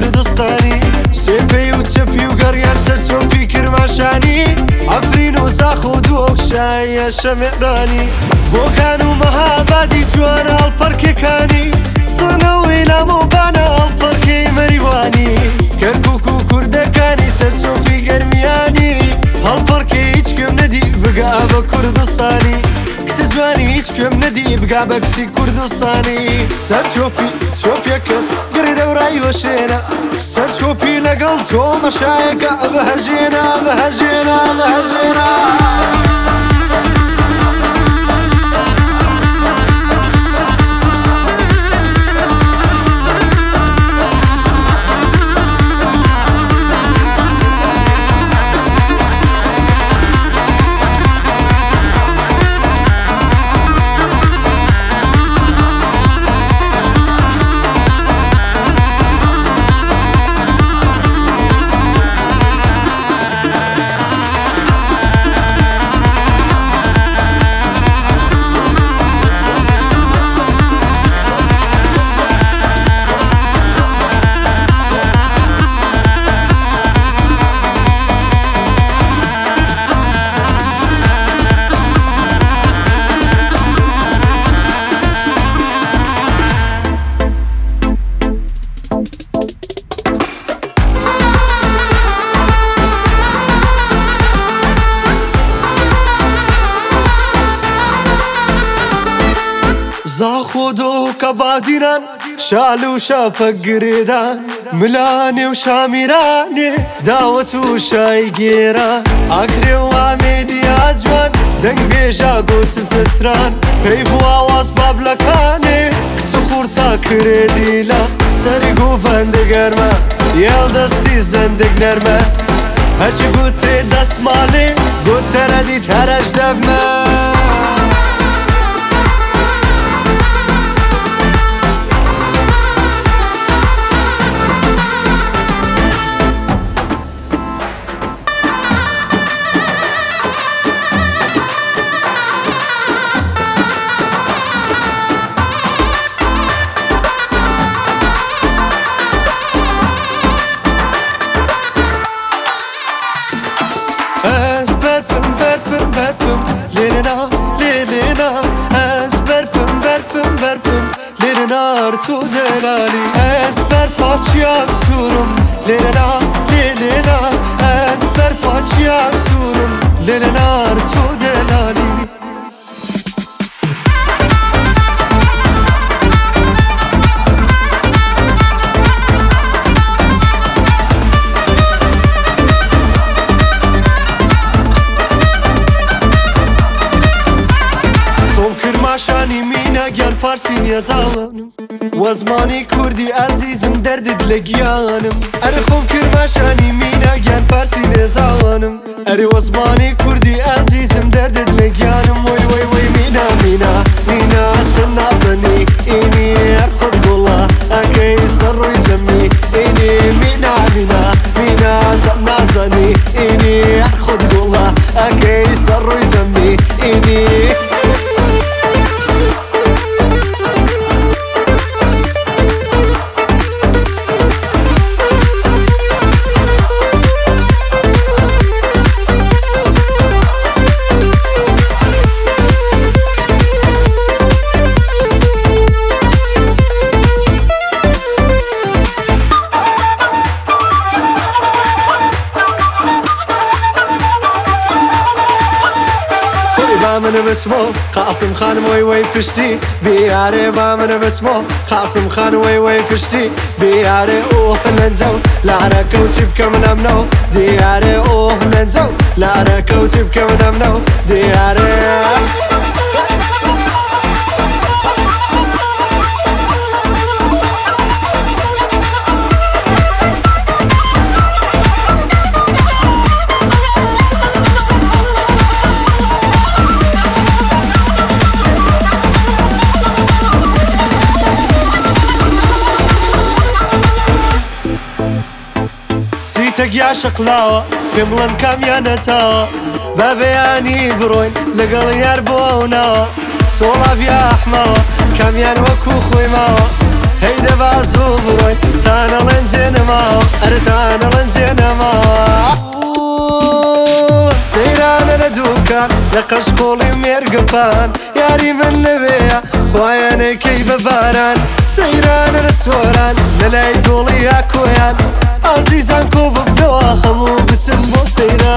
کوردستانی سێپەی و چەپی و گەڕیان سەر چۆپی کرماشانی ئەفرین و زاخ و دووەکشایە شەمێرانی بۆکان و مەهابادی جوانە هەڵپەرکێکانی سنەوەی لامۆبانە هەڵپەرکەی مەریوانی کەرکووک و کوردەکانی سەر چۆپی گەرمیانی هەڵپەرکەی هیچ کوێم نەدی بگا بە کوردستانی کچە جوانی هیچ کوێم نەدی بگا بە کچی کوردستانی سەر چۆپیەکەت گڕی دەورایی وەشێنە سەر چۆپی لەگەڵ تۆ مەشایەکە بەهەژێنە بەهەژێنە بەهەژێنە زاخۆ دۆکە بادیران شال و شاپە گرێدان ملانێ و شامیرانێ داوەت و شای گێران ئاگرێ و ئامێدیا جوان دەنگ بێژا گۆت زتران پێی بواواز بابلەکانێ کچ خوورتا کرێدیلا سەری گۆڤەندە گەرمە یێڵ دەستی زەندێک نەرمە هەرچی گوتێ دەسماڵێ گوت تەنەدیت هەرەش دەبمە Ez berfim lirina lirina Ez berfim lirina tu delali Ez berfaçyak surum lirina lirina Ez berfaçyak surum lirina tu delali ماشانی مینا گیان فارسی نیازانم وزمانی کوردی عزیزم دردت لگیانم اره خوب کرماشانی مینا گیان فارسی نیازانم اره وزمانی کوردی عزیزم دردت لگیانم وی وی وی مینا مینا مینا سن نازنی اینی هر خود گلا اکی سر روی زمی اینی مینا مینا مینا سن نازنی اینی هر خود گلا اکی سر روی زمی اینی من بسمو قاسم خان وی وی پشتی بیاره با من بسمو قاسم خان وی وی پشتی بیاره اوه لنجو لارا کوچی بکم نمنو دیاره اوه لنجو لارا کوچی بکم نمنو دیاره سیتەک یا شەقلاوە پێم بڵێن کامیانەتەوە بە بەیانی بڕۆین لەگەڵ یار بۆ ئەو ناوە سۆڵاو یا ئەحمەوە کامیان وەکو خۆی ماوە هيدا بازو بروي تانا لنجنما أرتانا لنجنما سيرانا لدوكان لقش قولي ميرقبان ياري من نبيا خواياني كي بباران سيرانا لسوران للاي دولي ياكويان عزيزان كوب بنوا همو بتنبو سيران